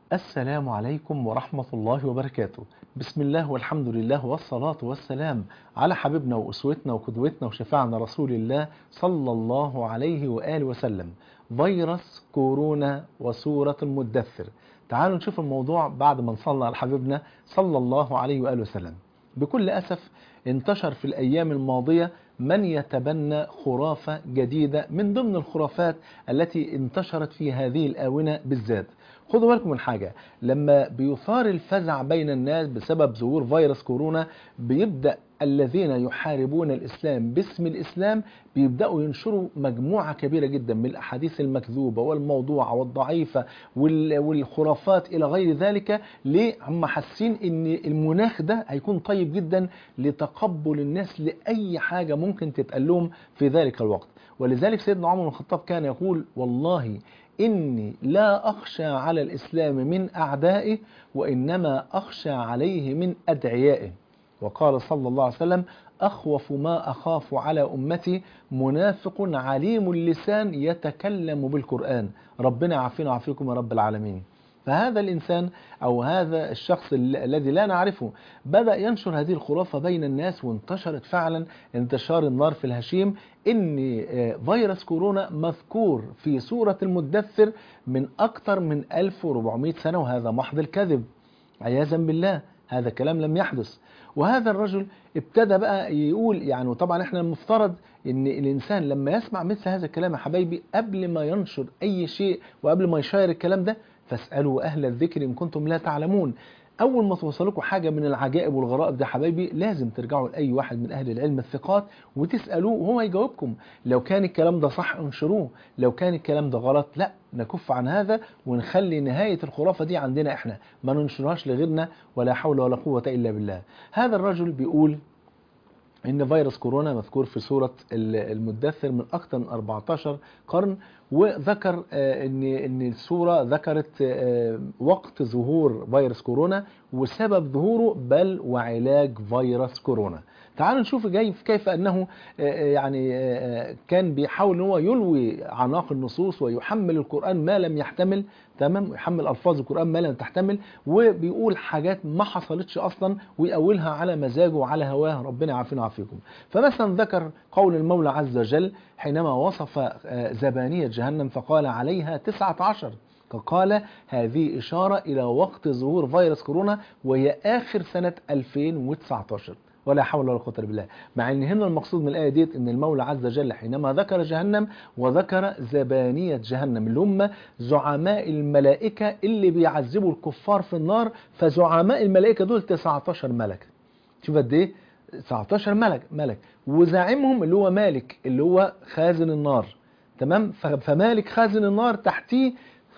السلام عليكم ورحمة الله وبركاته. بسم الله والحمد لله والصلاة والسلام على حبيبنا وأسوتنا وقدوتنا وشفاعنا رسول الله صلى الله عليه وآله وسلم. فيروس كورونا وسورة المدثر. تعالوا نشوف الموضوع بعد ما نصلى على حبيبنا صلى الله عليه وآله وسلم. بكل أسف انتشر في الأيام الماضية من يتبنى خرافة جديدة من ضمن الخرافات التي انتشرت في هذه الآونة بالذات. خدوا بالكم من حاجة، لما بيثار الفزع بين الناس بسبب ظهور فيروس كورونا بيبدأ الذين يحاربون الإسلام باسم الإسلام بيبدأوا ينشروا مجموعة كبيرة جدا من الأحاديث المكذوبة والموضوعة والضعيفة والخرافات إلى غير ذلك. ليه؟ هم حاسين إن المناخ ده هيكون طيب جدا لتقبل الناس لأي حاجة ممكن تتقال لهم في ذلك الوقت. ولذلك سيدنا عمر بن الخطاب كان يقول: والله إني لا أخشى على الإسلام من أعدائه وإنما أخشى عليه من أدعيائه. وقال صلى الله عليه وسلم: أخوف ما أخاف على أمتي منافق عليم اللسان يتكلم بالقرآن. ربنا يعافينا ويعافيكم يا رب العالمين. فهذا الإنسان أو هذا الشخص الذي لا نعرفه بدأ ينشر هذه الخرافة بين الناس، وانتشرت فعلا انتشار النار في الهشيم، إن فيروس كورونا مذكور في سورة المدثر من أكثر من 1400 سنة، وهذا محض الكذب عياذا بالله. هذا كلام لم يحدث. وهذا الرجل ابتدى بقى يقول يعني، وطبعا احنا المفترض ان الانسان لما يسمع مثل هذا الكلام يا حبايبي قبل ما ينشر اي شيء وقبل ما يشير الكلام ده فاسألوا أهل الذكر إن كنتم لا تعلمون. أول ما توصلكوا حاجة من العجائب والغرائب ده حبايبي لازم ترجعوا لأي واحد من أهل العلم الثقات وتسألوه وهو يجاوبكم. لو كان الكلام ده صح انشروه، لو كان الكلام ده غلط لا نكف عن هذا ونخلي نهاية الخرافة دي عندنا احنا، ما ننشرهاش لغيرنا، ولا حول ولا قوة إلا بالله. هذا الرجل بيقول إن فيروس كورونا مذكور في سورة المدثر من أكثر من 14 قرن، وذكر إن السورة ذكرت وقت ظهور فيروس كورونا وسبب ظهوره بل وعلاج فيروس كورونا. تعالوا نشوف كيف أنه كان بيحاول أن هو يلوي عناق النصوص ويحمل القرآن ما لم يحتمل، تمام، يحمل ألفاظ القرآن ما لم تحتمل، وبيقول حاجات ما حصلتش أصلا ويقولها على مزاجه وعلى هواه. ربنا يعافينا ويعافيكم. فمثلا ذكر قول المولى عز وجل حينما وصف زبانية جهنم فقال عليها 19، فقال هذه إشارة إلى وقت ظهور فيروس كورونا وهي آخر سنة 2019. ولا حول ولا قوة إلا بالله. مع ان هنا المقصود من الآية ديت ان المولى عز وجل حينما ذكر جهنم وذكر زبانية جهنم اللي هم زعماء الملائكة اللي بيعذبوا الكفار في النار، فزعماء الملائكة دول 19 ملك. شوف قد ايه، 19 ملك وزعيمهم اللي هو مالك اللي هو خازن النار، تمام. فمالك خازن النار تحتيه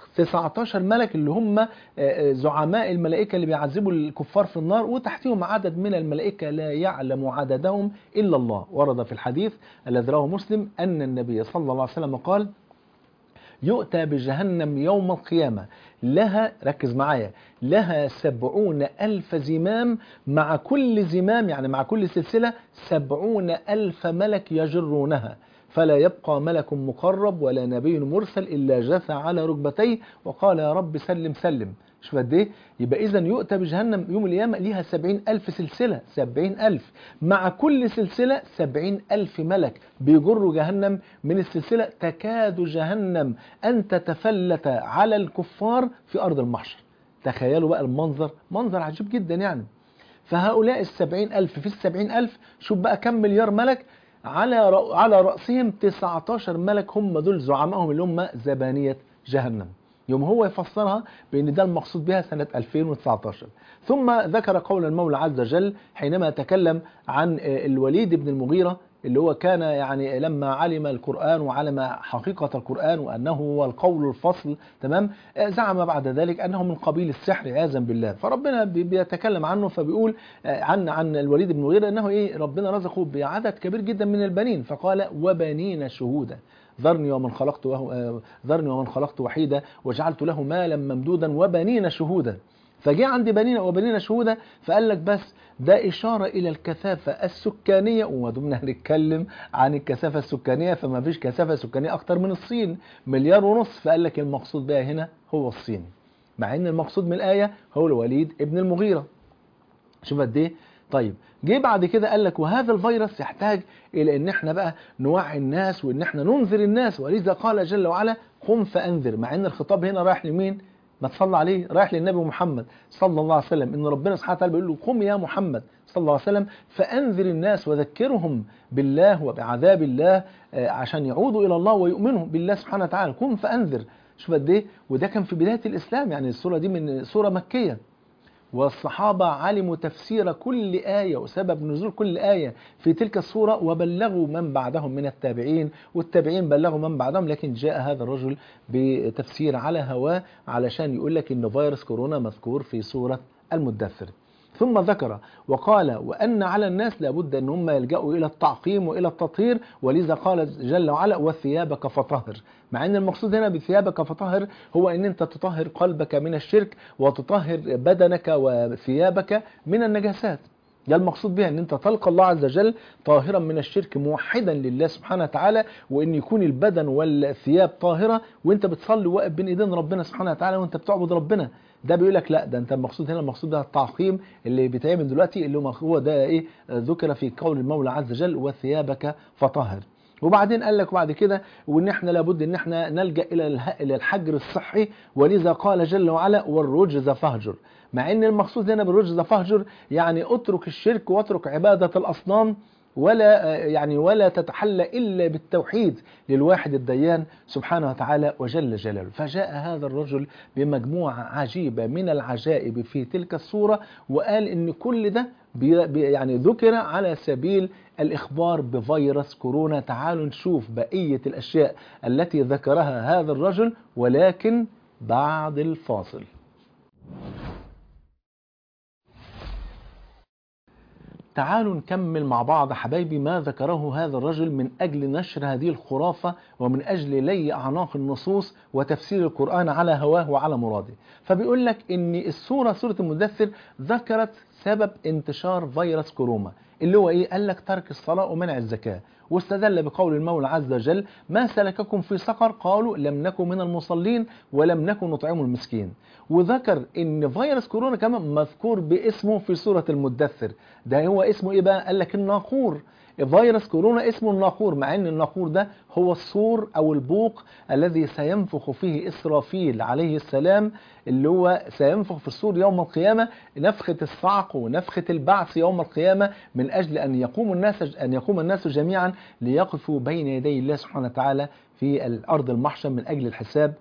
19 ملك اللي هم زعماء الملائكة اللي بيعذبوا الكفار في النار، وتحتهم عدد من الملائكة لا يعلم عددهم إلا الله. ورد في الحديث الذي رواه مسلم أن النبي صلى الله عليه وسلم قال: يؤتى بجهنم يوم القيامة لها، ركز معايا، لها 70,000 زمام، مع كل زمام يعني مع كل سلسلة 70,000 ملك يجرونها، فلا يبقى ملك مقرب ولا نبي مرسل إلا جثى على ركبتيه وقال يا رب سلم سلم. شوف قد ايه. يبقى إذن يؤتى بجهنم يوم القيامة ليها 70,000 سلسلة، 70,000 مع كل سلسلة 70,000 ملك بيجروا جهنم من السلسلة، تكاد جهنم أن تتفلت على الكفار في أرض المحشر. تخيلوا بقى المنظر، منظر عجيب جدا يعني. فهؤلاء 70,000 في 70,000، شوف بقى كم مليار ملك، على رأسهم 19 ملك هم دول زعمائهم اللي هم زبانية جهنم. يوم هو يفسرها بأن ده المقصود بها سنة 2019. ثم ذكر قول المولى عز وجل حينما تكلم عن الوليد بن المغيرة اللي هو كان يعني لما علم القرآن وعلم حقيقة القرآن وأنه هو القول الفصل، تمام، زعم بعد ذلك أنه من قبيل السحر عياذا بالله. فربنا بيتكلم عنه فبيقول عن الوليد بن المغيرة أنه ربنا رزقه بعدد كبير جدا من البنين، فقال وبنين شهودا ذرني ومن خلقت وحيدا وجعلت له مالا ممدودا وبنين شهودا. فجاء عند بنين وبنين شهودا فقال لك بس ده إشارة إلى الكثافة السكانية، وما دمنا هنتكلم عن الكثافة السكانية فما فيش كثافة سكانية أكتر من الصين 1.5 مليار، فقال لك المقصود بها هنا هو الصين. مع ان المقصود من الآية هو الوليد ابن المغيرة. شوف قد ايه. طيب جه بعد كده قال لك وهذا الفيروس يحتاج الى ان احنا بقى نوعي الناس وان احنا ننذر الناس، ولذا قال جل وعلا قم فانذر، مع ان الخطاب هنا رايح لمين؟ ما تصلى عليه، رايح للنبي محمد صلى الله عليه وسلم، ان ربنا سبحانه وتعالى بيقول له قم يا محمد صلى الله عليه وسلم فانذر الناس وذكرهم بالله وبعذاب الله عشان يعودوا الى الله ويؤمنوا بالله سبحانه وتعالى. قم فانذر. شوف قد ايه. وده كان في بدايه الاسلام، يعني السوره دي من سوره مكيه، والصحابة علموا تفسير كل آية وسبب نزول كل آية في تلك السورة، وبلغوا من بعدهم من التابعين، والتابعين بلغوا من بعدهم. لكن جاء هذا الرجل بتفسير على هواه علشان يقول لك إن فيروس كورونا مذكور في سورة المدثر. ثم ذكر وقال وأن على الناس لابد أن هم يلجأوا إلى التعقيم وإلى التطهير، ولذا قال جل وعلا وثيابك فطهر، مع أن المقصود هنا بثيابك فطهر هو أن أنت تطهر قلبك من الشرك وتطهر بدنك وثيابك من النجاسات. ده المقصود بها، ان انت تلقى الله عز وجل طاهرا من الشرك موحدا لله سبحانه وتعالى، وان يكون البدن والثياب طاهرة وانت بتصلي واقف بين ايدين ربنا سبحانه وتعالى وانت بتعبد ربنا. ده بيقول لك لا، ده انت المقصود هنا، المقصود ده التعقيم اللي بيتعمل دلوقتي، اللي هو ده ايه ذكر في قول المولى عز وجل وثيابك فطهر. وبعدين قال لك بعد كده وان احنا لابد ان احنا نلجأ الى الحجر الصحي، ولذا قال جل وعلا والرجز فاهجر، مع ان المقصود هنا بالرجز فاهجر يعني اترك الشرك واترك عبادة الاصنام، ولا تتحلى الا بالتوحيد للواحد الديان سبحانه وتعالى وجل جلاله. فجاء هذا الرجل بمجموعة عجيبة من العجائب في تلك السورة، وقال ان كل ده يعني ذكر على سبيل الإخبار بفيروس كورونا. تعالوا نشوف بقية الأشياء التي ذكرها هذا الرجل، ولكن بعد الفاصل. تعالوا نكمل مع بعض حبايبي ما ذكره هذا الرجل من أجل نشر هذه الخرافة ومن أجل لي أعناق النصوص وتفسير القرآن على هواه وعلى مراده. فبيقول لك إن السورة سورة المدثر ذكرت سبب انتشار فيروس كورونا اللي هو إيه؟ قال لك ترك الصلاة ومنع الزكاة، واستدل بقول المولى عز وجل ما سلككم في سقر قالوا لم نكن من المصلين ولم نكن نطعم المسكين. وذكر ان فيروس كورونا كمان مذكور باسمه في سورة المدثر. ده هو اسمه ايه بقى؟ قال لك الناقور. فيروس كورونا اسمه الناقور، مع ان الناقور ده هو الصور او البوق الذي سينفخ فيه اسرافيل عليه السلام، اللي هو سينفخ في الصور يوم القيامة نفخة الصعق ونفخة البعث يوم القيامة، من اجل ان يقوم الناس جميعا ليقفوا بين يدي الله سبحانه وتعالى في الارض المحشر من اجل الحساب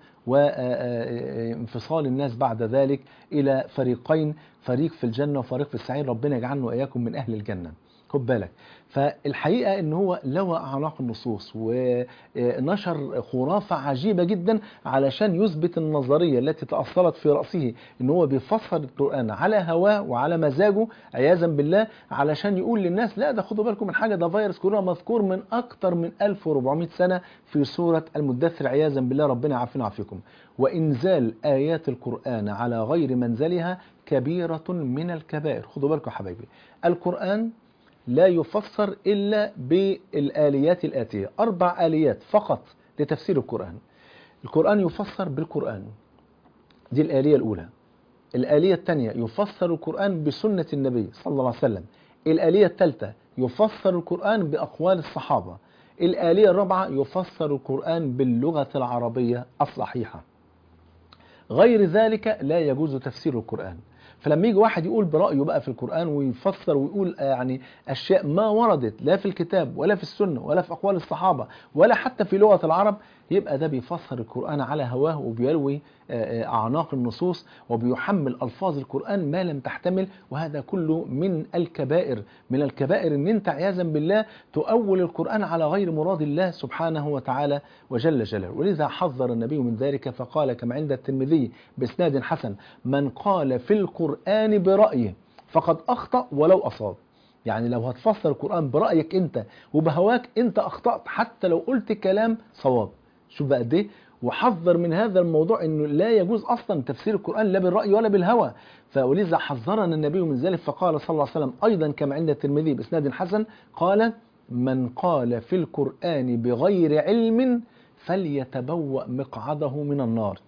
وانفصال الناس بعد ذلك الى فريقين، فريق في الجنة وفريق في السعير. ربنا يجعلنا واياكم من اهل الجنة. خد بالك. فالحقيقة ان هو لوى اعناق النصوص ونشر خرافة عجيبة جدا علشان يثبت النظرية التي تأصلت في رأسه ان هو بيفسر القرآن على هواه وعلى مزاجه عياذا بالله، علشان يقول للناس لا ده خدوا بالكم من حاجة، ده فيروس كورونا مذكور من اكتر من 1400 سنة في سورة المدثر عياذا بالله. ربنا يعافينا ويعافيكم. وانزال ايات القرآن على غير منزلها كبيرة من الكبائر. خدوا بالكم يا حبايبي، القرآن لا يفسر إلا بالآليات الآتية، 4 آليات فقط لتفسير القرآن. القرآن يفسر بالقرآن، دي الآلية الأولى. الآلية الثانية يفسر القرآن بسنة النبي صلى الله عليه وسلم. الآلية الثالثة يفسر القرآن بأقوال الصحابة. الآلية الرابعة يفسر القرآن باللغة العربية الصحيحة. غير ذلك لا يجوز تفسير القرآن. فلما يجي واحد يقول برأيه بقى في القرآن ويفسر ويقول يعني أشياء ما وردت لا في الكتاب ولا في السنة ولا في أقوال الصحابة ولا حتى في لغة العرب، يبقى ده بيفسر القرآن على هواه وبيلوي أعناق النصوص وبيحمل ألفاظ القرآن ما لم تحتمل. وهذا كله من الكبائر، من الكبائر ان انت عياذا بالله تؤول القرآن على غير مراد الله سبحانه وتعالى وجل جلاله. ولذا حذر النبي من ذلك فقال كما عند الترمذي بإسناد حسن من قال في القرآن برأيه فقد أخطأ ولو أصاب. يعني لو هتفسر القرآن برأيك انت وبهواك انت أخطأت حتى لو قلت كلام صواب. شوف بقى قد ايه. وحذر من هذا الموضوع انه لا يجوز اصلا تفسير القرآن لا بالرأي ولا بالهوى. فولذا حذرنا النبي من ذلك فقال صلى الله عليه وسلم ايضا كما عند الترمذي بإسناد حسن قال من قال في القرآن بغير علم فليتبوأ مقعده من النار.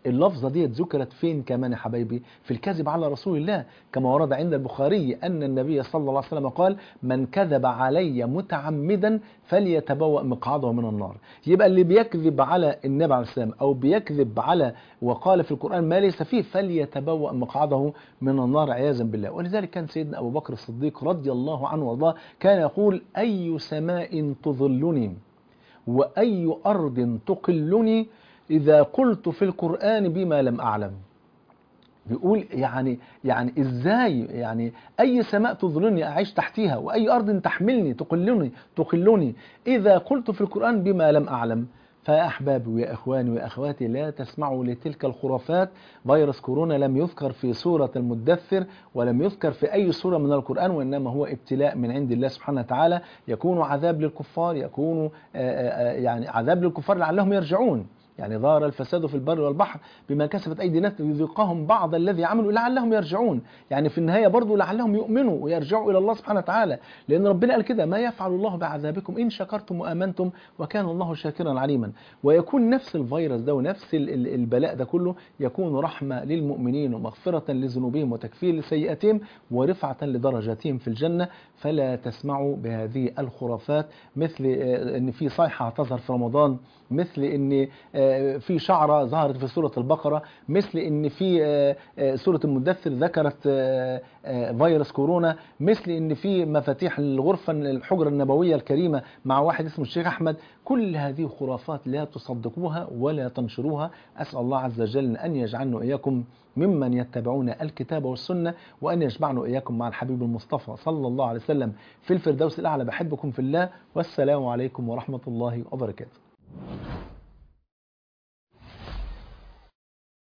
اللفظة دي ذكرت فين كمان يا حبايبي؟ في الكذب على رسول الله، كما ورد عند البخاري أن النبي صلى الله عليه وسلم قال: من كذب علي متعمدا فليتبوأ مقعده من النار. يبقى اللي بيكذب على النبي عليه السلام أو بيكذب على وقال في القرآن ما ليس فيه فليتبوأ مقعده من النار عياذا بالله. ولذلك كان سيدنا أبو بكر الصديق رضي الله عنه وارضاه كان يقول: أي سماء تظلني وأي أرض تقلني إذا قلت في القرآن بما لم أعلم. بيقول يعني إزاي يعني أي سماء تظلني أعيش تحتها وأي أرض تحملني تقلني إذا قلت في القرآن بما لم أعلم. فيا أحبابي ويا إخواني ويا أخواتي لا تسمعوا لتلك الخرافات. فيروس كورونا لم يذكر في سورة المدثر ولم يذكر في أي سورة من القرآن، وإنما هو ابتلاء من عند الله سبحانه وتعالى، يكون عذاب للكفار، يكون يعني عذاب للكفار لعلهم يرجعون. يعني ظهر الفساد في البر والبحر بما كسبت أيدي الناس ليذيقهم بعض الذي عملوا لعلهم يرجعون. يعني في النهاية برضو لعلهم يؤمنوا ويرجعوا إلى الله سبحانه وتعالى، لأن ربنا قال كده: ما يفعل الله بعذابكم إن شكرتم وآمنتم وكان الله شاكرا عليما. ويكون نفس الفيروس ده ونفس البلاء ده كله يكون رحمة للمؤمنين ومغفرة لذنوبهم وتكفير لسيئاتهم ورفعة لدرجاتهم في الجنة. فلا تسمعوا بهذه الخرافات، مثل أن في صيحة تظهر في رمضان، مثل أن في شعرة ظهرت في سورة البقرة، مثل ان في سورة المدثر ذكرت فيروس كورونا، مثل ان في مفاتيح الغرفة الحجرة النبوية الكريمة مع واحد اسمه الشيخ أحمد. كل هذه خرافات لا تصدقوها ولا تنشروها. أسأل الله عز وجل أن يجعلنا إياكم ممن يتبعون الكتاب والسنة، وأن يجمعنا إياكم مع الحبيب المصطفى صلى الله عليه وسلم في الفردوس الأعلى. بحبكم في الله، والسلام عليكم ورحمة الله وبركاته.